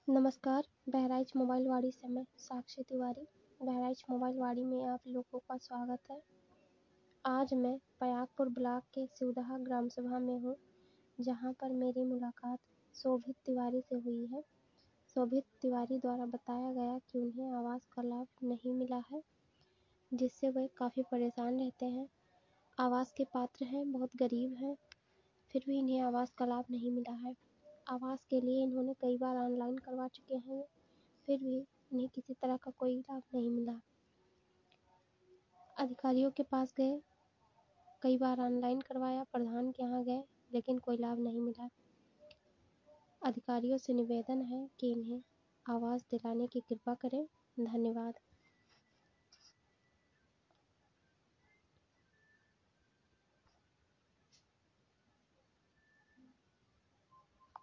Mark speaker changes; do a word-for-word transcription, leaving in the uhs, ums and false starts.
Speaker 1: नमस्कार, बहराइच मोबाइल वाड़ी से मैं साक्षी तिवारी। बहराइच मोबाइल वाड़ी में आप लोगों का स्वागत है। आज मैं पयागपुर ब्लॉक के सिवदहा ग्राम सभा में हूँ, जहाँ पर मेरी मुलाकात शोभित तिवारी से हुई है। शोभित तिवारी द्वारा बताया गया कि उन्हें आवास का लाभ नहीं मिला है, जिससे वे काफ़ी परेशान रहते हैं। आवास के पात्र हैं, बहुत गरीब हैं, फिर भी इन्हें आवास का लाभ नहीं मिला है। आवास के लिए इन्होंने कई बार ऑनलाइन करवा चुके हैं, फिर भी इन्हें किसी तरह का कोई लाभ नहीं मिला। अधिकारियों के पास गए, कई बार ऑनलाइन करवाया, प्रधान के यहाँ गए, लेकिन कोई लाभ नहीं मिला। अधिकारियों से निवेदन है कि इन्हें आवास दिलाने की कृपा करें। धन्यवाद।